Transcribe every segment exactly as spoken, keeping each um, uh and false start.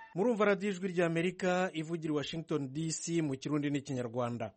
murumva radiyo ijwi ry'Amerika ivugira i Washington D C mu kirundi n'ikinyarwanda.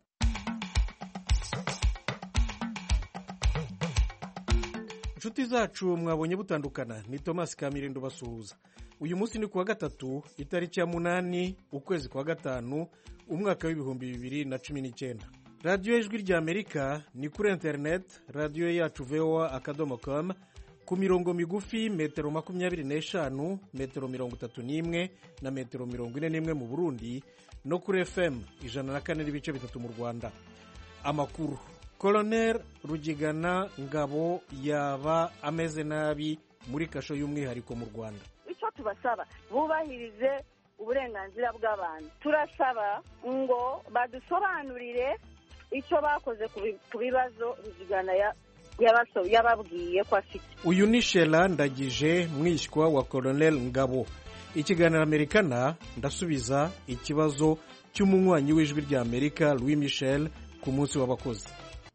Inshuti zacu mwabonye butandukana, ni Thomas Kamirindo basuhuza. Uyu munsi ni kuwa gatatu itariki ya munani ukwezi kwa gatanu umwaka w'ibihumbi bibiri na cumi n'icyenda. Radiyo ijwi ry'Amerika ni kuri internet, radiyo yacu v o a akadomo com, ku mirongo migufi metero makumyabiri n'eshanu, metero mirongo itatu n'imwe na metero mirongo ine n'imwe mu Burundi, no kuri F M ijana na kane n'ibice bitatu mu Rwanda. Amakuru: Colonel Rugigana Ngabo yaba ameze nabi muri kasho y'umwihariko mu Rwanda. Icyo tubasaba bubahirize uburenganzira bw'abantu. Turasaba ngo badusobanurire icyo bakoze ku bibazo Rugigana ya yababwiye ko afite. Uyu ni Shela Ndagije, mwishywa wa Colonel Ngabo. Ikiganiro Amerikana ndasubiza ikibazo cy'umunywanyi w'ijwi rya Amerika Louis Michel ku munsi w'abakozi.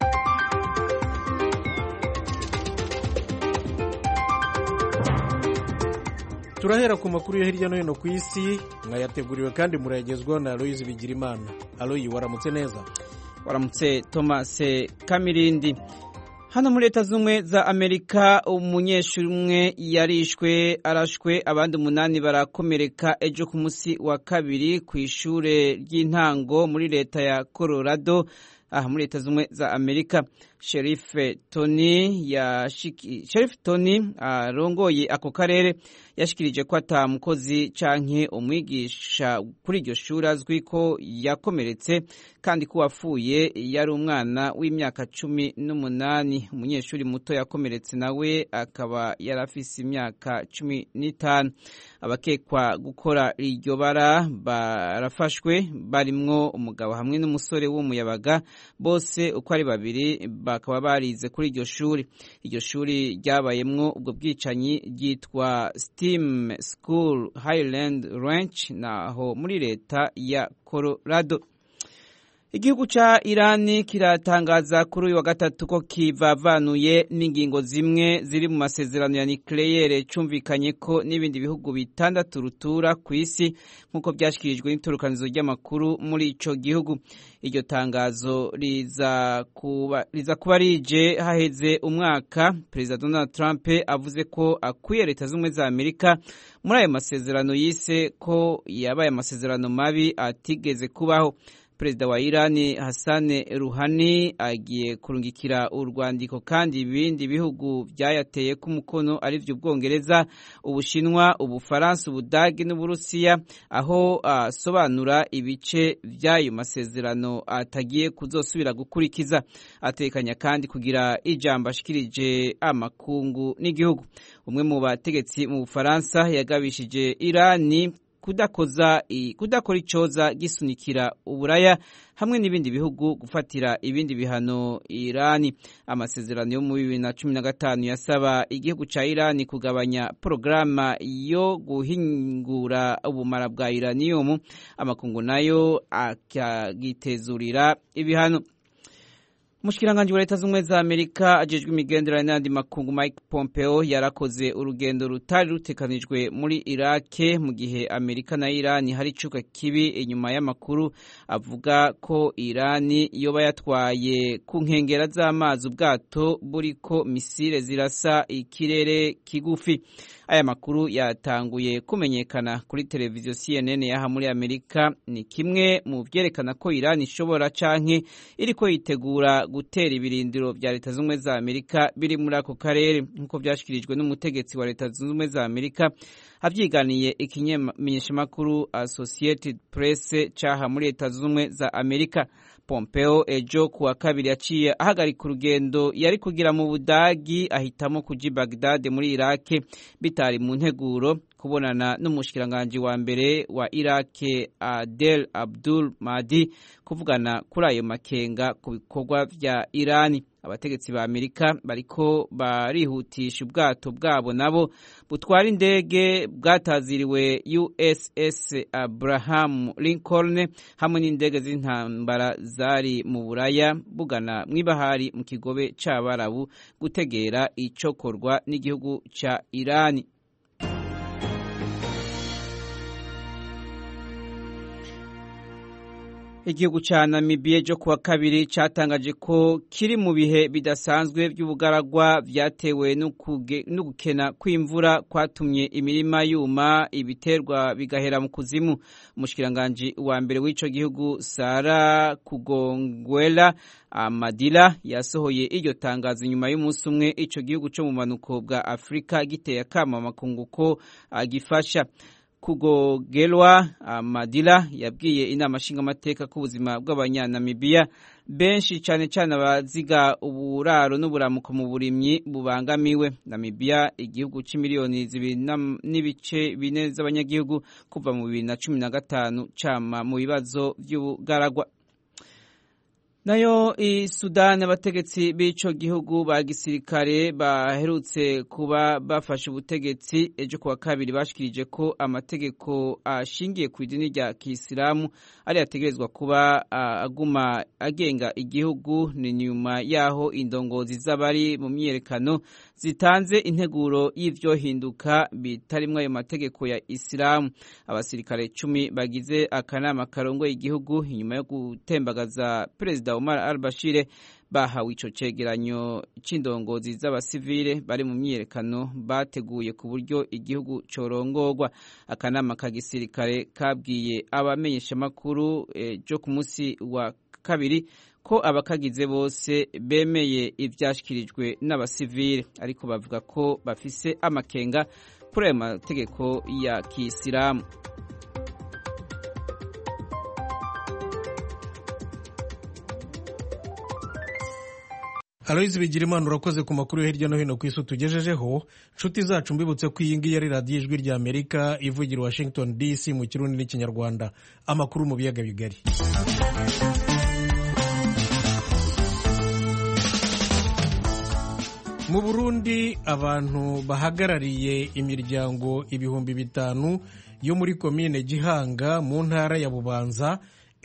Turahera ku makuru yo hirya no hino ku isi, mwayateguriwe kandi murayagezwaho na Aloyizi Bigirimana. Aloyi, waramutse neza? Waramutse Thomas Kamirindi. Hano muri Leta Zunze za Amerika umunyeshuri umwe yarishwe arashwe, abandi umunani barakomereka ejo ku munsi wa kabiri ku ishure ry'intango muri leta ya Colorado aha muri Leta Zunze za Amerika. Sheriff Tony yashiki Sheriff Tony arongoye ako karere yashikirije ko atamukozi canke umwigisha kuri iryo shuri azwi ko yakomeretse kandi ko wafuye yari umwana w'imyaka cumi n'umunani. Umunyeshuri muto yakomeretse nawe akaba yarafise imyaka cumi n'itanu. Abakekwa gukora iryo bara barafashwe, barimwo umugabo hamwe n'umusore w'umuyabaga, bose uko ari babiri bakaba barize kuri iryo shuri. Iryo shuri ryabayemwo ubwo bwicanyi ryitwa Steam School Highland Ranch naho muri leta ya Colorado. Igihugu ca Irani kiratangaza kuri uyu wa gatatu ko kivavanuye n'ingingo zimwe ziri mu masezerano ya nucleaire cumvikanye ko n'ibindi bihugu bitandatu rutura ku isi nk'uko byashikirijwe n'itorokanizo ry'amakuru muri ico gihugu. Iryo tangazo riza kuba riza kuba rije haheze umwaka Perezida Donald Trump avuze ko akwiye Leta Zunze za Amerika muri ayo masezerano yise ko yabaye amasezerano mabi atigeze kubaho. Perezida wa Irani Hassan Rouhani agiye kurungikira urwandiko kandi ibindi bihugu byayateye ku mukono ari byo Ubwongereza, Ubushinwa, Ubufaransa, Ubudagi n'Uburusiya, aho asobanura ibice by'ayo masezerano atagiye kuzosubira gukurikiza. Atekanya kandi kugira ijambo ashikirije amakungu n'igihugu. Umwe mu bategetsi mu Bufaransa yagabishije Irani kudakoza kudakora icoza gisunikira Uburaya hamwe n'ibindi bihugu gufatira ibindi bihano Irani. Amasezerano yo mu bibiri na cumi na gatanu yasaba igihugu ca Irani kugabanya programa yo guhingura ubumara bwa uranium, amakungu nayo akagitezurira ibihano. Mushikiranganje wa Leta Zunze za Amerika ajejwe imigenderanire n'andi makungu Mike Pompeo yarakoze urugendo rutari rutekanijwe muri Iraq mu gihe Amerika na Irani hari icuka kibi inyuma y'amakuru avuga ko Irani yoba yatwaye ku nkengera z'amazi ubwato buriko misile zirasa ikirere kigufi. Aya makuru yatanguye kumenyekana kuri televiziyo C N N yaha muri Amerika. Ni kimwe mu vyerekana ko Irani ishobora canke iriko yitegura gutera ibirindiro vya Leta Zunze za Amerika biri muri ako karere, nkuko vyashikirijwe n'umutegetsi wa Leta Zunze za Amerika avyiganiye ikimenyeshamakuru Associated Press caha muri Leta Zunze za Amerika. Pompeo ejo kuwa kabiri yaciye ahagarika urugendo yari kugira mu Budagi, ahitamo kuja Baghdad muri Iraq bitari mu nteguro kubonana n'umushikiranganje wa mbere wa Iraq Adel Abdul Mahdi kuvugana kuri ayo makenga ku bikorwa vya Irani. Abategetsi ba Amerika bariko barihutisha ubwato bwabo nabo butwara indege bwataziriwe U S S Abraham Lincoln hamwe n'indege z'intambara zari mu Buraya bugana mw'ibahari mu kigobe c'Abarabu gutegera icokorwa n'igihugu ca Irani. Igihugu ca Namibia cyo kuwa kabiri catangaje ko kiri mu bihe bidasanzwe by'ubugaragwa vyatewe no gukena kw'imvura kwatumye imirima yuma ibiterwa bigahera mu kuzimu. Umushikiranganje wa mbere w'ico gihugu Sara Kugongwela Amadila yasohoye iryo tangazo nyuma y'umunsi umwe ico gihugu cyo mu manuko bwa Afrika giteye akama makungu ko agifasha. Kugogelwa Amadila yabwiye inama nshingamateka ko ubuzima bw'abanyanamibiya benshi cyane cyane abaziga uburaro n'uburamuko mu burimyi bubangamiwe. Namibia igihugu c'imiliyoni zibiri n'ibice bine z'abanyagihugu kuva mu bibiri na cumi na gatanu cama mu bibazo by'ubugaragwa. Nayo i Sudan abategetsi b'ico gihugu ba gisirikare baherutse kuba bafashe ubutegetsi ejo kuwa kabiri bashikirije ko amategeko ashingiye ku idini rya Kisilamu ari ategerezwa kuba aguma agenga igihugu. Ni nyuma yaho indongozi z'abari mu myerekano zitanze integuro y'ivyo hinduka bitarimwe ayo mategeko ya Islamu. Abasirikare cumi bagize akanama karongoye igihugu inyuma yo gutembagaza Perezida Omar al-Bashir bahawe ico cegeranyo c'indongozi z'abasivile bari mu myerekano bateguye ku buryo igihugu corongorwa. Akanama ka gisirikare kabwiye abamenyesha makuru ejo eh, ku munsi wa kabiri ko abakagize bose bemeye ivyashikirijwe n'abasivile ariko bavuga ko bafise amakenga kuri ayo mategeko ya Kisilamu. Aloyizi Bigirimana urakoze ku makuru yo hirya no hino ku isi tugejejeho. Nshuti zacu mbibutse ko iyi ngiyi ari radiyo ijwi rya Amerika ivugira Washington D C mu Kirundi n'Ikinyarwanda. Amakuru mu biyaga bigari. Mu Burundi abantu bahagarariye imiryango ibihumbi bitanu yo muri komine Gihanga mu ntara ya Bubanza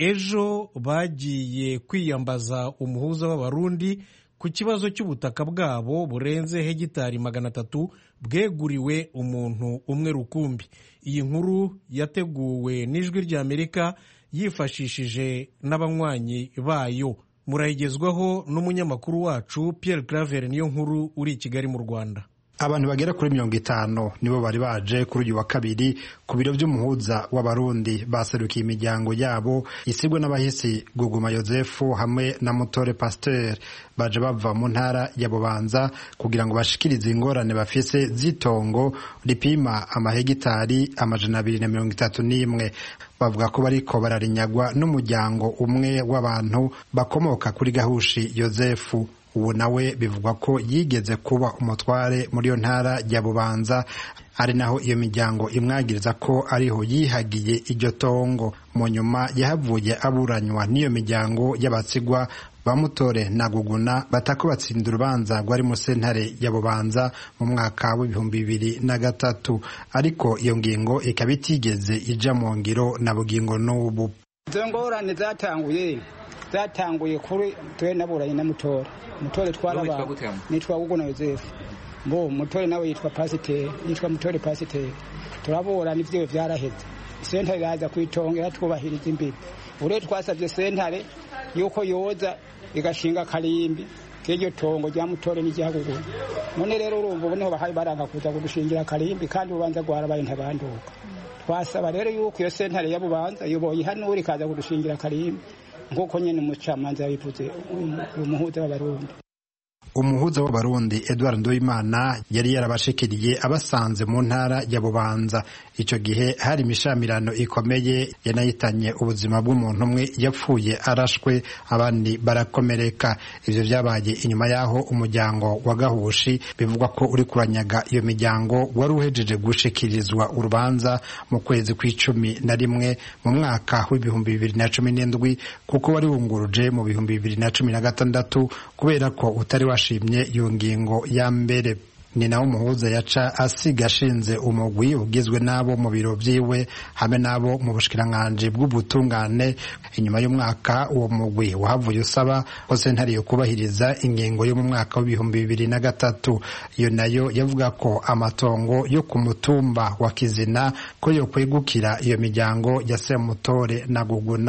ejo bagiye kwiyambaza umuhuza w'abarundi ku kibazo cy'ubutaka bwabo burenze hegitari magana atatu bweguriwe umuntu umwe rukumbi. Iyi nkuru yateguwe n'ijwi rya Amerika yifashishije n'abanywanyi bayo. Murayigezwaho n'umunyamakuru wacu Pierre Claver niyo nkuru uri i Kigali mu Rwanda. Abantu bagera kuri mirongo itanu nibo bari baje kuri uyu wa kabiri ku biro by'umuhuza w'abarundi baserukiye imiryango yabo isigwe n'abahisi Guguma Yozefu hamwe na Mutore Pasteur. Baje bava mu ntara ya Bubanza kugira ngo bashikirize ingorane bafise zitongo ripima amahegitari amajana abiri na mirongo itatu n'imwe. Bavuga ko bariko bararinyagwa n'umuryango umwe w'abantu bakomoka kuri Gahushi Yozefu. Ubu nawe bivugwa ko yigeze kuba umutware muri yo ntara ya Bubanza, ari naho iyo miryango imwagiriza ko ariho yihagiye iryo tongo. Mu nyuma yahavuye aburanywa n'iyo miryango y'abatsigwa ba Mutore na Guguna batako batsinda urubanza rwari mu sentare ya Bubanza mu mwaka w'ibihumbi bibiri na gatatu, ariko iyo ngingo ikaba itigeze ija mu ngiro na bugingo n'ubu. Izo ngorane zatanguye zatanguye kuri twe naburanye na Mutore. Mutore twaraba nitwa Guguna Yozefu, mbo Mutore nawe yitwa Pasteur, yitwa Mutore Pasteur. Turabura n'ivyo vyaraheze, sentare yaza kwitongera twubahiriza imbibi. Ure twasavye sentare yuko yoza igashinga karimbi k'iryo tongo rya Mutore n'Igihaguguna. None rero urumva ubu niho bahari baranga kuza kudushingira karimbi kandi ubanza gwarabaye ntabanduka. Twasaba rero yuko iyo sentare ya Bubanza yoboye ihanura ikaza kudushingira karimbi nk'uko nyene umucamanza yabivuze umuhuza w'abarundi. Umuhuza w'abarundi Edouard Ndoyimana yari yarabashikiriye abasanze mu ntara ya Bubanza. Ico gihe hari imishamirano ikomeye yanayitanye ubuzima bw'umuntu umwe yapfuye arashwe abandi barakomereka. Ivyo vyabaye inyuma yaho umuryango wa Gahushi bivugwa ko uri kuranyaga iyo miryango wari uhejeje gushikirizwa urubanza mu kwezi kw'icumi na rimwe mu mwaka w'ibihumbi bibiri na cumi n'indwi kuko wari wunguruje mu bihumbi bibiri na cumi na gatandatu kubera ko utari washimye iyo ngingo ya mbere. Ni nawo umuhuza yaca asiga ashinze umugwi ugizwe n'abo mu biro vyiwe hamwe n'abo mu bushikiranganje bw'ubutungane. Inyuma y'umwaka uwo mugwi wahavuye usaba ko sentare yo kubahiriza ingingo yo mu mwaka w'ibihumbi bibiri na gatatu. Iyo nayo yavuga ko amatongo yo ku mutumba wa Kizina ko yo kwegukira iyo miryango ya Semutore na Guguna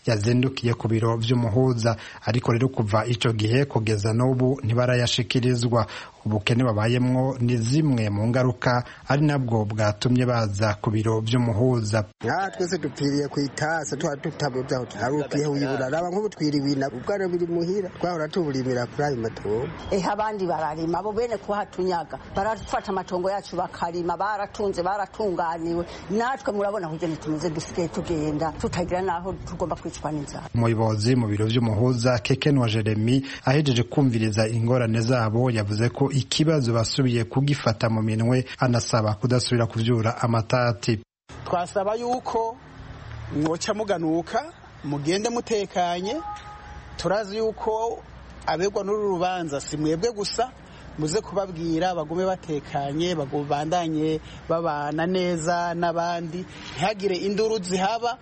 yazindukiye ku biro vy'umuhuza ariko rero kuva ico gihe kugeza n'ubu ntibarayashikirizwa. Ubukene babayemwo ni zimwe mu ngaruka ari nabwo bwatumye baza ku biro vy'umuhuza. nka twese dupfiriye ku itasa tuba tutabuze aho tuharukiye wibura raba nk'ubu twiriwina ubwana biri muhira twahora tuburimira kuri ayo matongo. Eh abandi bararima abo bene kuhatunyaga barafata amatongo yacu bakarima baratunze baratunganiwe natwe murabona kujya nitumize dusigaye tugenda tutagira naho tugomba kwicwa n'inzara. Umuyobozi mu biro vy'umuhuza Kekenwa Jeremy ahejeje kumviriza ingorane zabo yavuze ko ikibazo basubiye kugifata mu minwe anasaba kudasubira kuvyura amatati. Twasaba yuko mwoca muganuka mugende mutekanye, turazi yuko abegwa n'uru rubanza si mwebwe gusa, muze kubabwira bagume batekanye bagubandanye babana neza n'abandi ntihagire induru zihaba.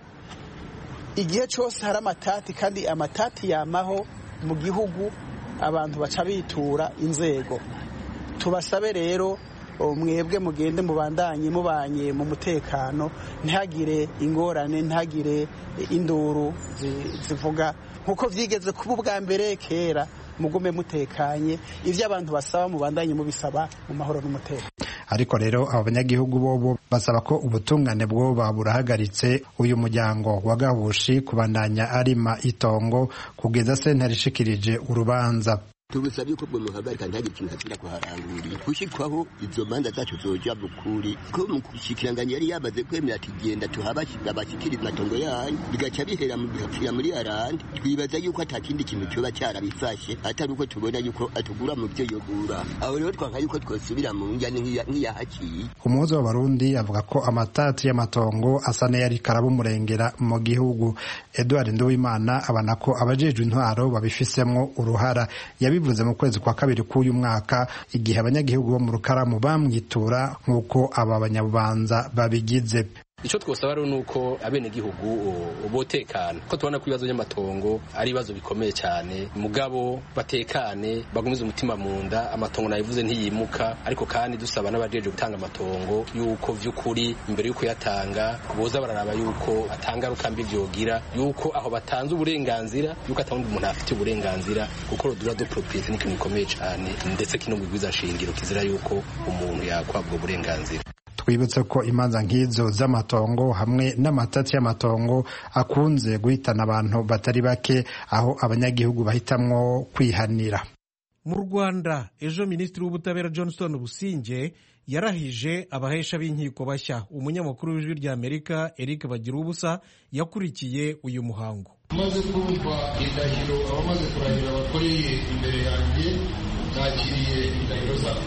Igihe cyose hari amatati kandi amatati yamaho mu gihugu abantu baca bitura inzego. Tubasabe rero mwebwe mugende mubandanye mubanye mu mutekano ntihagire ingorane ntihagire induru zivuga nkuko vyigeze kuba ubwa mbere kera. Mugume mutekanye ivyo abantu basaba mubandanye mubisaba mu mahoro n'umutekano. Ariko rero abanyagihugu bobo basaba ko ubutungane bwo baburahagaritse uyu muryango wa Gahushi kubandanya arima itongo kugeza sentare ishikirije urubanza. Tubusabye ko bwo muhagarika ntagire ikintu hatira kuharangurira gushikwaho izo manza zacu zoja bukuri ko mu kushikiranganya yari yabaze kwemera ati genda tuhabashika bashikiriza matongo yanyu bigaca bihera mu bihapfira muri arandi. Twibaza yuko atakindi kintu cyoba cyarabifashe atari uko tubona yuko atugura mu byo yogura. Aho rero twanka yuko twosubira mu njyane nk'iyahakiye. Umuhuza w'Abarundi avuga ko amatati y'amatongo asa n'ayari karabumurengera mu gihugu. Edouard Nduwimana abana ko abajejwe intwaro babifisemwo uruhara. Yabi bivuze mu kwezi kwa kabiri k'uyu mwaka igihe abanyagihugu bo mu Rukaramu bamwitura nk'uko aba banyabubanza babigize. Ico twosaba rero nuko abene gihugu botekana ko tubona ko ibibazo by'amatongo ari ibibazo bikomeye cyane mugabo batekane bagumize umutima mu nda. Amatongo nayivuze ntiyimuka ariko kandi dusaba n'abajeje gutanga amatongo yuko vy'ukuri imbere yuko yatanga boza bararaba yuko atanga rukambi vyogira yuko aho batanze uburenganzira yuko atawundi umuntu afite uburenganzira kuko rodura do propriété ni kintu gikomeye cyane ndetse kino mugwiza shingiro kizira yuko umuntu yakwabwa uburenganzira. Twibutse ko imanza nk'izo z'amatongo hamwe n'amatati y'amatongo akunze guhitana abantu batari bake aho abanyagihugu bahitamwo kwihanira. Mu Rwanda ejo Minisitiri w'Ubutabera Johnston Businge yarahije abahesha b'inkiko bashya. Umunyamakuru w'Ijwi rya Amerika Eric Bagirubusa yakurikiye uyu muhango. Maze kumva indahiro abamaze kurahira bakoreye imbere yanjye nakiriye indahiro zabo.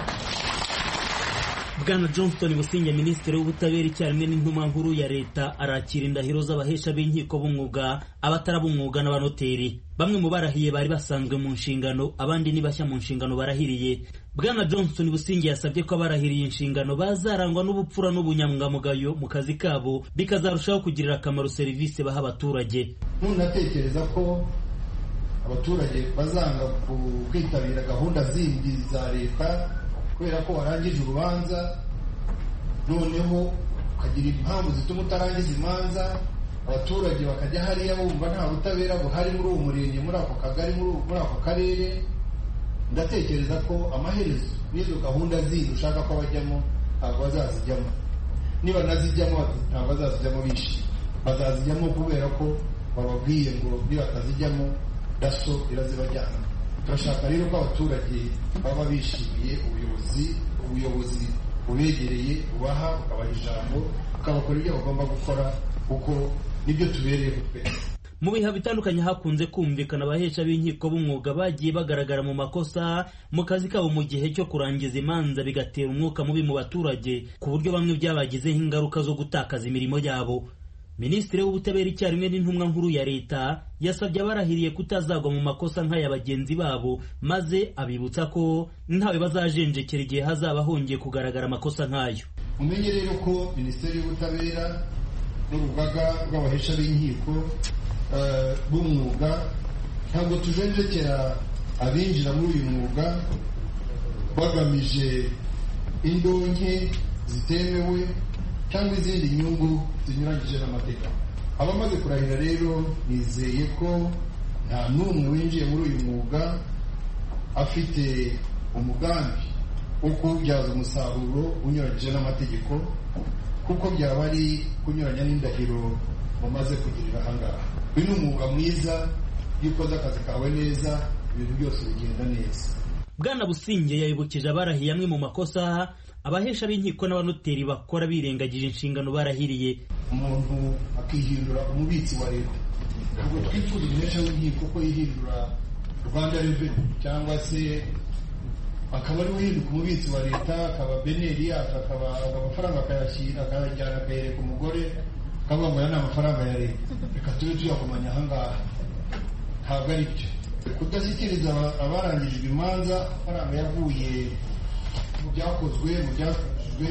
Bwana Johnston Businge Minisitiri w'Ubutabera icyarimwe n'intumwa nkuru ya leta arakira indahiro z'abahesha b'inkiko b'umwuga abatarabumwuga n'abanoteri. Bamwe mu barahiye bari basanzwe mu nshingano abandi ni bashya mu nshingano barahiriye. Bwana Johnston Businge yasabye ko abarahiriye inshingano bazarangwa n'ubupfura n'ubunyangamugayo mu kazi kabo bikazarushaho kugirira akamaro serivisi baha abaturage. Ntunatekereza ko abaturage bazanga kwitabira gahunda zindi za leta kubera ko warangije urubanza noneho ukagira impamvu zituma utarangiza imanza, abaturage bakajya hariya bumva nta butabera buhari muri uwo murenge muri ako kagari muri ako karere. Ndatekereza ko amaherezo n'izo gahunda zindi ushaka ko bajyamo ntabwo bazazijyamo. Niba nazijyamo ntabwo bazazijyamo bishimye, bazazijyamo kubera ko bababwiye ngo niba batazijyamo daso irazibajyana. Turashaka rero ko abaturage baba bishimiye ubuyobozi ubuyobozi bubegereye bubaha bukabaha ijambo ukabakora ibyo bagomba gukora kuko nibyo tubereye twese. Mu bihe bitandukanye hakunze kumvikana abahesha b'inkiko b'umwuga bagiye bagaragara mu makosa mu kazi kabo mu gihe cyo kurangiza imanza bigatera umwuka mubi mu baturage ku buryo bamwe byabagizeho ingaruka zo gutakaza imirimo yabo. Minisitiri w'Ubutabera icyarimwe n'intumwa nkuru ya leta yasabye abarahiriye kutazagwa mu makosa nk'aya bagenzi babo maze abibutsa ko ntawe bazajenjekera igihe hazaba hongeye kugaragara amakosa nk'ayo. Mumenye rero ko Minisiteri y'Ubutabera n'urugaga rw'abahesha b'inkiko b'umwuga ntabwo tujenjekera abinjira muri uyu mwuga bagamije indonke zitemewe cyangwa izindi nyungu zinyuranyije n'amategeko. abamaze kurahira rero nizeye ko nta n'umwe winjiye muri uyu mwuga afite umugambi wo kuwubyaza umusaruro unyuranyije n'amategeko, kuko byaba ari kunyuranya n'indahiro mumaze kugirira ahangaha. Uyu ni umwuga mwiza, iyo ukoze akazi kawe neza ibintu byose bigenda neza. Bwana Businge yayibukije abarahiye amwe mu makosa abahesha b'inkiko n'abanoteri bakora birengagije inshingano barahiriye. Umuntu akihindura umubitsi wa leta, ntabwo twifuza umuhesha w'inkiko ko yihindura Rwanda Revenue cyangwa se akaba ari uhinduka umubitsi wa leta, akaba beneri yacu, akaba amafaranga akayashyira akayajyana akayereka umugore akavuga ngo aya ni amafaranga ya leta, reka tube tuyakomanya ahangaha. Ntabwo ari byo. Kudashyikiriza abarangijwe imanza amafaranga yavuye mu byakozwe mu byakozwe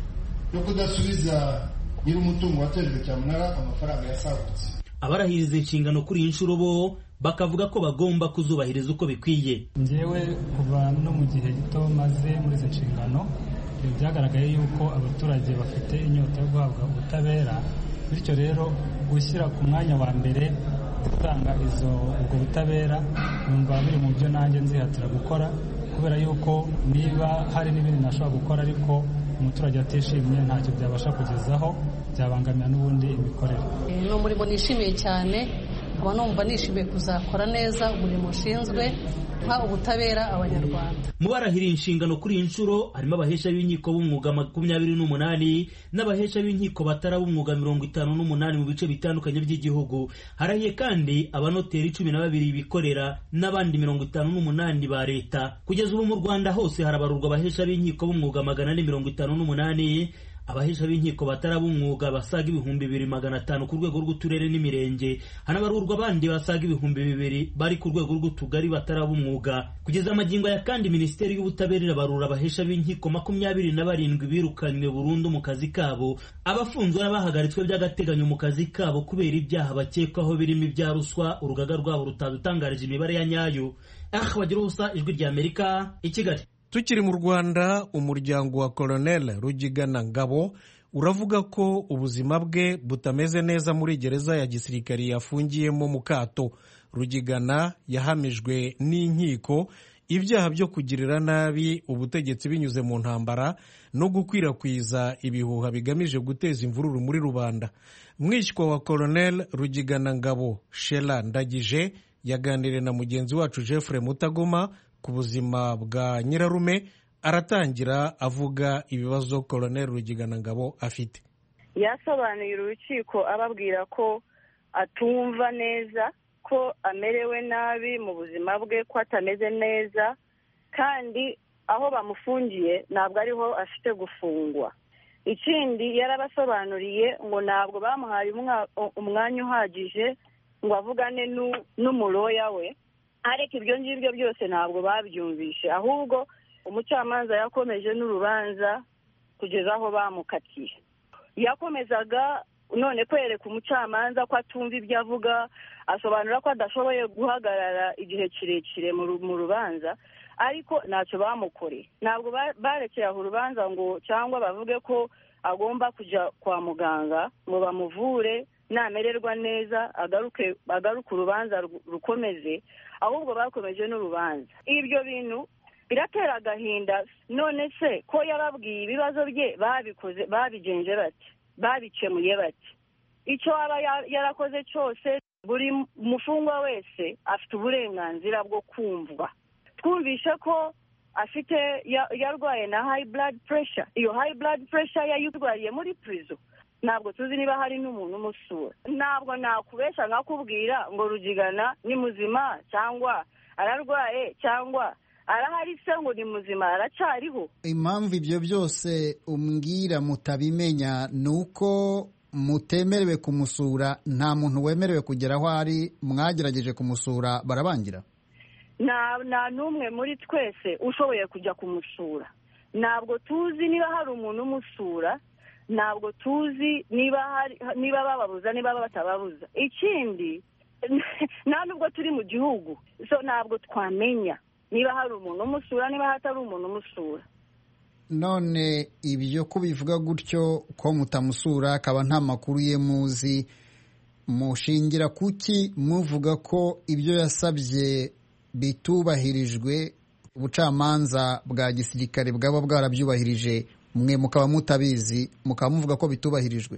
no kudasubiza nyiri umutungo watejwe cyamunara amafaranga yasagutse. Abarahiriza inshingano kuri iyi nshuro bo bakavuga ko bagomba kuzubahiriza uko bikwiye. Njyewe kuva no mu gihe gito maze muri izi nshingano byagaragaye yuko abaturage bafite inyota yo guhabwa ubutabera, bityo rero gushyira ku mwanya wa mbere gutanga izo ubwo butabera numva biri mu byo nanjye nzihatira gukora, kubera yuko niba hari n'ibindi nashobora gukora ariko umuturage atishimye ntacyo byabasha kugezaho, byabangamira n'ubundi imikorere. Ni umurimo nishimiye cyane, nkaba numva nishimiye kuzakora neza umurimo ushinzwe nka ubutabera abanyarwanda. Mu barahiriye inshingano kuri iyi nshuro harimo abahesha b'inkiko b'umwuga makumyabiri n'umunani n'abahesha b'inkiko batari ab'umwuga mirongo itanu n'umunani mu bice bitandukanye by'igihugu. Harahiye kandi abanoteri cumi na babiri bikorera n'abandi mirongo itanu n'umunani ba leta. Kugeza ubu mu Rwanda hose harabarurwa abahesha b'inkiko b'umwuga magana ane mirongo itanu n'umunani, abahesha b'inkiko batari ab'umwuga basaga ibihumbi bibiri magana atanu ku rwego rw'uturere n'imirenge, hanabarurwa abandi basaga ibihumbi bibiri bari ku rwego rw'utugari batari ab'umwuga. Kugeza amagingo ya kandi Minisiteri y'Ubutabera irabarura abahesha b'inkiko makumyabiri na barindwi birukanywe burundu mu kazi kabo, abafunzwe n'abahagaritswe by'agateganyo mu kazi kabo kubera ibyaha bakekwaho birimo ibya ruswa. Urugaga rwabo rutadutangarije imibare ya nyayo. Ah, bagira ubusa, Ijwi ry'Amerika, i Kigali. Tukiri mu Rwanda, umuryango wa Colonel Rugigana Ngabo uravuga ko ubuzima bwe butameze neza muri gereza ya gisirikari yafungiyemo mu kato. Rugigana yahamijwe n'inkiko ibyaha byo kugirira nabi ubutegetsi binyuze mu ntambara no gukwirakwiza ibihuha bigamije guteza imvururu muri rubanda. Mwishywa wa Colonel Rugigana Ngabo, Shela Ndagije, yaganiriye na mugenzi wacu Jeffrey Mutagoma ku buzima bwa nyirarume. Aratangira avuga ibibazo Colonel Rugigana Ngabo afite. Yasobanuye urukiko ababwira ko atumva neza, ko amerewe nabi mu buzima bwe, ko atameze neza, kandi aho bamufungiye ntabwo ariho afite gufungwa. Ikindi yarabasobanuriye ngo ntabwo bamuhaye umwanya uhagije ngo avugane n'umuroya we, ariko ibyo ngibyo byose ntabwo babyumvishe, ahubwo umucamanza yakomeje n'urubanza kugeza aho bamukatiye. Yakomezaga none kwereka umucamanza ko atumva ibyo avuga, asobanura ko adashoboye guhagarara igihe kirekire mu rubanza, ariko ntacyo bamukoreye. Ntabwo barekeye aho urubanza ngo cyangwa bavuge ko agomba kujya kwa muganga ngo bamuvure, namererwa neza agaruke agaruka urubanza rukomeze, ahubwo bakomeje n'urubanza. Ibyo bintu biratera agahinda. None se ko yababwiye ibibazo bye babikoze babigenje bati, babikemuye bati? Icyo aba yarakoze cyose, buri mufungwa wese afite uburenganzira bwo kumvwa. Twumvishe ko afite yarwaye na high blood pressure. Iyo high blood pressure yayirwariye muri prison. Ntabwo tuzi niba hari n'umuntu umusura. Ntabwo nakubesha nkakubwira ngo Rugigana ni muzima cyangwa ararwaye cyangwa arahari se ngo ni muzima, aracariho. Impamvu ibyo byose umbwira mutabimenya nuko mutemerewe kumusura. Nta muntu wemerewe kugera aho ari. Mwagerageje kumusura barabangira? Nta n'umwe muri twese ushoboye kujya kumusura. Ntabwo tuzi niba hari umuntu umusura, ntabwo tuzi niba hari niba bababuza niba batababuza. Ikindi nta nubwo turi mu gihugu, so ntabwo twamenya niba hari umuntu umusura niba hatari umuntu umusura. None ibyo kubivuga gutyo ko mutamusura akaba nta makuru ye muzi, mushingira kuki muvuga ko ibyo yasabye bitubahirijwe, ubucamanza bwa gisirikare bwaba bwarabyubahirije, mwe mukaba mutabizi, mukaba muvuga ko bitubahirijwe?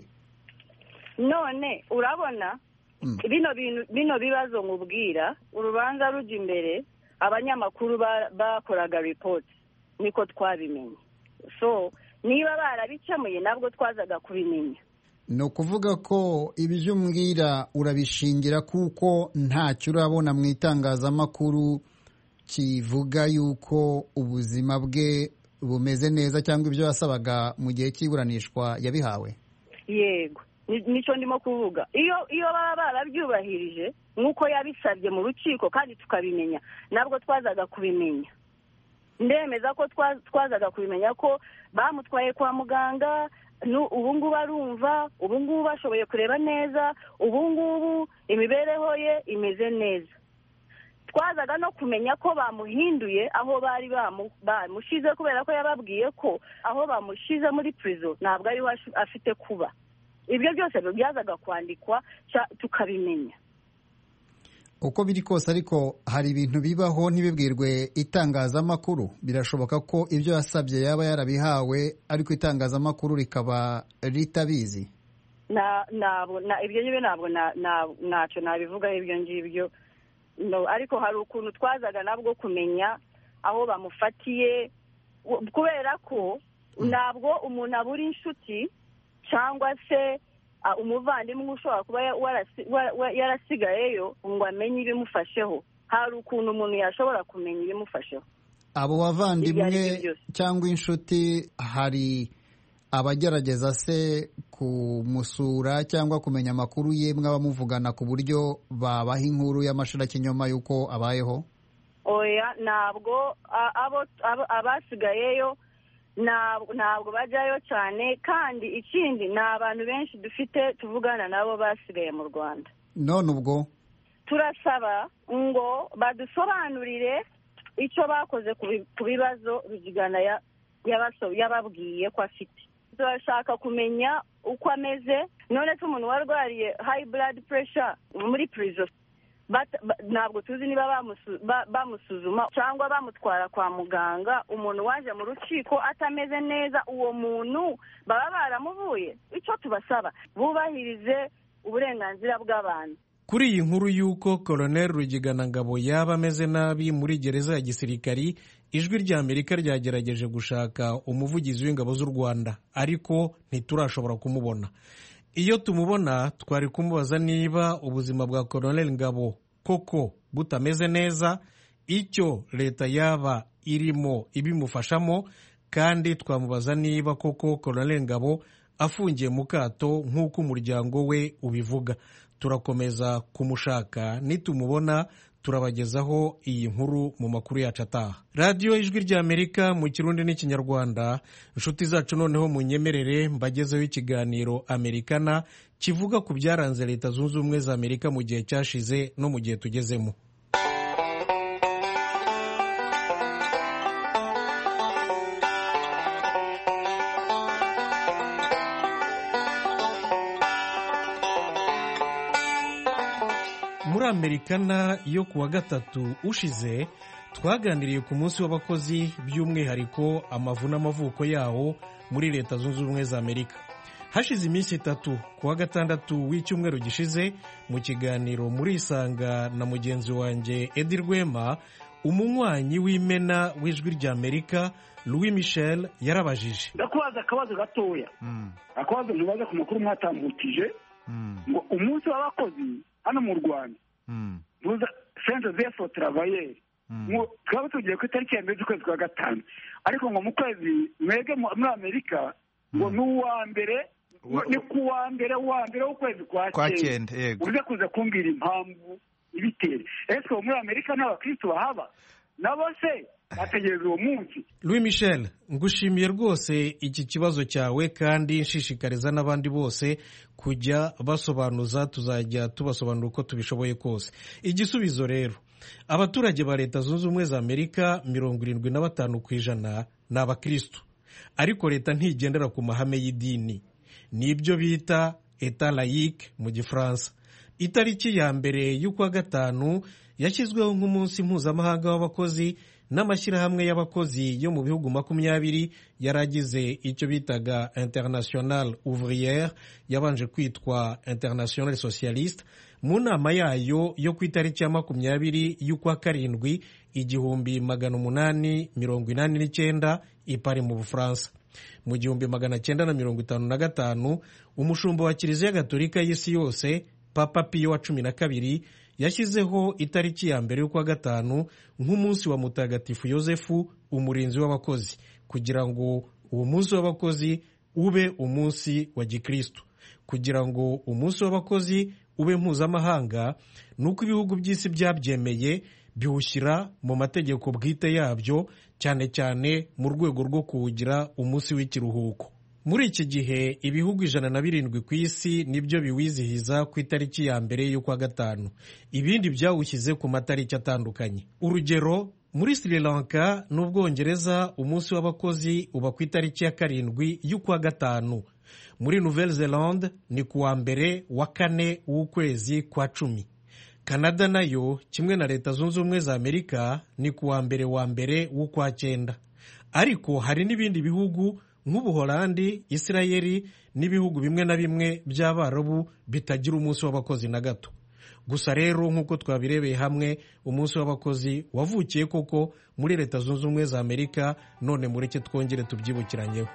none urabona bino bintu bino bibazo nkubwira, urubanza rujya imbere abanyamakuru bakoraga report niko twabimenye, so niba barabikemuye nabwo twazaga kubimenya. ni ukuvuga ko ibyo umbwira urabishingira kuko ntacyo urabona mu itangazamakuru kivuga yuko ubuzima bwe bumeze neza cyangwa ibyo yasabaga mu gihe cy'iburanishwa yabihawe? Yego, nicyo ndimo kuvuga. iyo iyo baba barabyubahirije nk'uko yabisabye mu rukiko kandi tukabimenya, nabwo twazaga kubimenya. ndemeza ko twazaga kubimenya ko bamutwaye kwa muganga, ubu ngubu arumva, ubu ngubu bashoboye kureba neza, ubu ngubu imibereho ye imeze neza. twazaga no kumenya ko bamuhinduye aho bari bamushize, kubera ko yababwiye ko aho bamushize muri prison ntabwo ariho afite kuba. ibyo byose byazaga kwandikwa tukabimenya. uko biri kose ariko hari ibintu bibaho ntibibwirwe itangazamakuru. birashoboka ko ibyo yasabye yaba yarabihawe ariko itangazamakuru rikaba ritabizi. ibyo ngibyo ntabwo ntacyo nabivugaho ibyo ngibyo, ariko hari ukuntu twazaga nabwo kumenya aho bamufatiye, kubera ko ntabwo umuntu abura inshuti cyangwa se umuvandimwe ushobora kuba yarasigayeyo ngo amenye ibimufasheho. hari ukuntu umuntu yashobora kumenya ibimufasheho. abo bavandimwe cyangwa inshuti, hari abagerageza se kumusura cyangwa kumenya amakuru ye mwabamuvugana ku buryo babaha inkuru y'amashirakinyoma y'uko abayeho? oya, ntabwo abasigayeyo ntabwo bajyayo cyane, kandi ikindi ni abantu benshi dufite tuvugana nabo basigaye mu Rwanda. none ubwo turasaba ngo badusobanurire icyo bakoze ku bibazo Rugigana yababwiye ko afite. turashaka kumenya uko ameze. none se umuntu warwariye high blood pressure muri prison, ntabwo tuzi niba bamusuzuma cyangwa bamutwara kwa muganga. umuntu waje mu rukiko atameze neza, uwo muntu baba baramuvuye. icyo tubasaba bubahirize uburenganzira bw'abantu. kuri iyi nkuru y'uko Colonel Rugigana Ngabo yaba ameze nabi muri gereza ya gisirikari, ijwi rya Amerika ryagerageje gushaka umuvugizi w'ingabo z'u Rwanda, ariko ntiturashobora kumubona. iyo tumubona twari kumubaza niba ubuzima bwa Colonel Ngabo koko butameze neza, icyo leta yaba irimo ibimufashamo, kandi twamubaza niba koko Colonel Ngabo afungiye mu kato nk'uko umuryango we ubivuga. turakomeza kumushaka, nitumubona turabagezaho iyi nkuru mu makuru yacu ataha. radiyo ijwi rya Amerika mu Kirundi n'Ikinyarwanda. inshuti zacu, noneho munyemerere mbagezeho ikiganiro Amerikana kivuga ku byaranze Leta Zunze Ubumwe za Amerika mu gihe cyashize no mu gihe tugezemo. muri Amerikana yo kuwa gatatu ushize twaganiriye ku munsi w'abakozi, by'umwihariko amavu n'amavuko yawo muri Leta Zunze Ubumwe za Amerika. hashize iminsi itatu, kuwa gatandatu w'icyumweru gishize, mu kiganiro muri Isanga na mugenzi wanjye Edi Rwema, umunywanyi w'imena w'ijwi rya Amerika Louis Michel yarabajije. ndakubaza akabazo gatoya. akabazo ntubaza ku makuru mwatambukije ngo umunsi w'abakozi hano mu Rwanda ntuza Saint Joseph Travailleurs twaba tugiye ku itariki ya mbere z'ukwezi kwa gatanu, ariko ngo mu kwezi mwege muri Amerika ngo ni uwa mbere, ni ku wa mbere wa mbere w'ukwezi kwa cyenda. uze kuza kumbwira impamvu ibitera. ese muri Amerika n'abakristo bahaba nabo se bategereza uwo munsi? Louis Michel, ngushimiye rwose iki kibazo cyawe, kandi nshishikariza n'abandi bose kujya basobanuza. tuzajya tubasobanura uko tubishoboye kose. igisubizo rero, abaturage ba Leta Zunze Ubumwe za Amerika mirongo irindwi na batanu ku ijana ni abakristo, ariko leta ntigendera ku mahame y'idini. nibyo bita etat laïque mu Gifaransa. itariki ya mbere y'ukwa gatanu yashyizweho nk'umunsi mpuzamahanga w'abakozi n'amashyirahamwe y'abakozi yo mu bihugu makumyabiri yaragize icyo bitaga International Ouvrière yabanje kwitwa International Socialiste mu nama yayo yo ku itariki ya makumyabiri y'ukwa karindwi igihumbi magana umunani mirongo inani n'icyenda i Paris mu Bufaransa. Mu gihumbi magana cyenda na mirongo itanu na gatanu umushumba wa Kiliziya Gatolika y'isi yose Papa Piyo wa cumi na kabiri yashyizeho itariki ya mbere y'ukwa gatanu nk'umunsi wa Mutagatifu Yosefu umurinzi w'abakozi, kugira ngo uwo munsi w'abakozi ube umunsi wa Gikristo. Kugira ngo umunsi w'abakozi ube mpuzamahanga, nuko ibihugu by'isi byabyemeye biwushyira mu mategeko bwite yabyo, cyane cyane mu rwego rwo kuwugira umunsi w'ikiruhuko. Muri iki gihe ibihugu ijana na birindwi ku isi nibyo biwizihiza ku itariki ya mbere y'ukwa gatanu, ibindi byawushyize ku matariki atandukanye. Urugero, muri Sri Lanka n'Ubwongereza umunsi w'abakozi uba ku itariki ya karindwi y'ukwa gatanu. Muri Nouvelle-Zélande ni ku wa mbere wa kane w'ukwezi kwa cumi. Canada nayo kimwe na Leta Zunze Ubumwe za Amerika ni ku wa mbere wa mbere w'ukwa cyenda. Ariko hari n'ibindi bihugu nk'Ubuholandi, Isirayeli n'ibihugu bimwe na bimwe by'Abarabu bitagira umunsi w'abakozi na gato. Gusa rero nk'uko twabirebeye hamwe, umunsi w'abakozi wavukiye koko muri Leta Zunze Ubumwe za Amerika, none mureke twongere tubyibukiranyeho.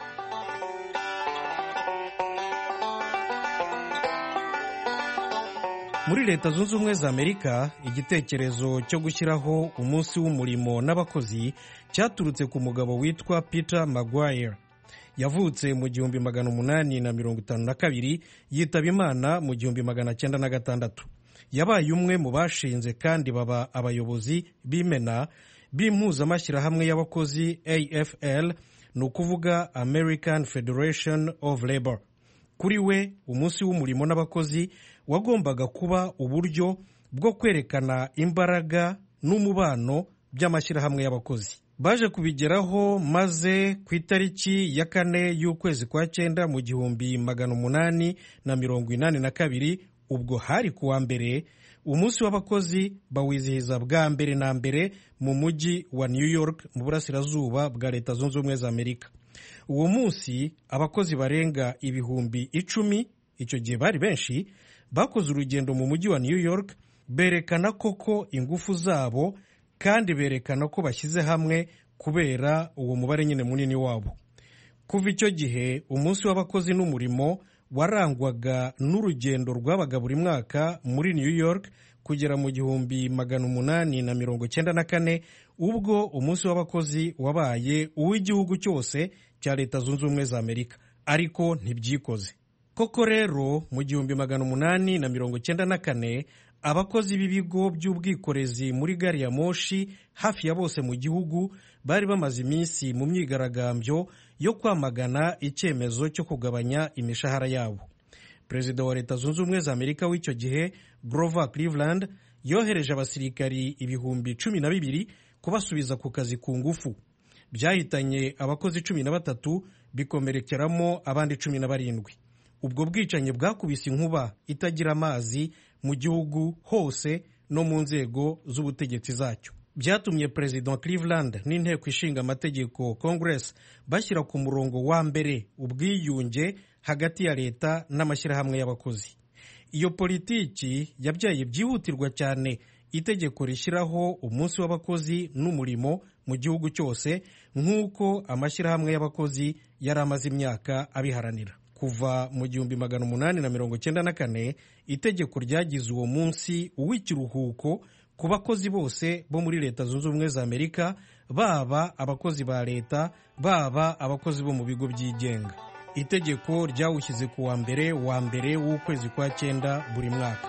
Muri Leta Zunze Ubumwe za Amerika, igitekerezo cyo gushyiraho umunsi w'umurimo n'abakozi cyaturutse ku mugabo witwa Peter Maguire. Yavutse mu gihumbi magana umunani na mirongo itanu na kabiri, yitaba Imana mu gihumbi magana cyenda na gatandatu. Yabaye umwe mu bashinze kandi baba abayobozi b'imena b'impuzamashyirahamwe y'abakozi A F L, ni ukuvuga American Federation of Labor. Kuri we umunsi w'umurimo n'abakozi wagombaga kuba uburyo bwo kwerekana imbaraga n'umubano by'amashyirahamwe y'abakozi. Baje kubigeraho maze ku itariki ya kane y'ukwezi kwa cyenda mu gihumbi magana umunani na mirongo inani na kabiri, ubwo hari ku wa mbere, umunsi w'abakozi bawizihiza bwa mbere na mbere mu mujyi wa New York mu burasirazuba bwa Leta Zunze Ubumwe za Amerika. Uwo munsi abakozi barenga ibihumbi icumi, icyo gihe bari benshi, bakoze urugendo mu mujyi wa New York, berekana koko ingufu zabo kandi berekana ko bashyize hamwe kubera uwo mubare nyine munini wabo. Kuva icyo gihe umunsi w'abakozi n'umurimo warangwaga n'urugendo rwabaga buri mwaka muri New York kugera mu gihumbi magana umunani na mirongo cyenda na kane, ubwo umunsi w'abakozi wabaye uw'igihugu cyose cya Leta Zunze Ubumwe za Amerika, ariko ntibyikoze. Koko rero mu gihumbi magana umunani na mirongo cyenda na kane, abakozi b'ibigo by'ubwikorezi muri gari ya moshi hafi ya bose mu gihugu bari bamaze iminsi mu myigaragambyo yo kwamagana icyemezo cyo kugabanya imishahara yabo. Perezida wa Leta Zunze Ubumwe za Amerika w'icyo gihe Grover Cleveland yohereje abasirikari ibihumbi cumi na bibiri kubasubiza ku kazi ku ngufu. Byahitanye abakozi cumi na batatu, bikomerekeramo abandi cumi na barindwi. Ubwo bwicanyi bwakubise inkuba itagira amazi mu gihugu hose no mu nzego z'ubutegetsi zacyo. Byatumye President Cleveland n'inteko ishinga amategeko Congress bashyira ku murongo wa mbere ubwiyunge hagati ya leta n'amashyirahamwe y'abakozi. Iyo politiki yabyaye byihutirwa cyane itegeko rishyiraho umunsi w'abakozi n'umurimo mu gihugu cyose, nk'uko amashyirahamwe y'abakozi yari amaze imyaka abiharanira. Kuva mu gihumbi magana umunani na mirongo cyenda na kane, itegeko ryagize uwo munsi uw'ikiruhuko ku bakozi bose bo muri Leta Zunze Ubumwe za Amerika, baba abakozi ba leta, baba abakozi bo mu bigo byigenga. Itegeko ryawushyize ku wa mbere wa mbere w'ukwezi kwa cyenda buri mwaka.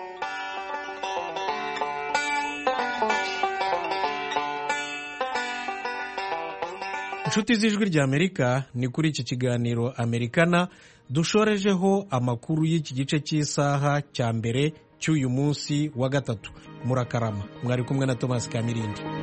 Inshuti z'ijwi rya Amerika, ni kuri iki kiganiro Amerikana dushorejeho amakuru y'iki gice cy'isaha cya mbere cy'uyu munsi wa gatatu. Murakarama. Mwari kumwe na Thomas Kamirindi.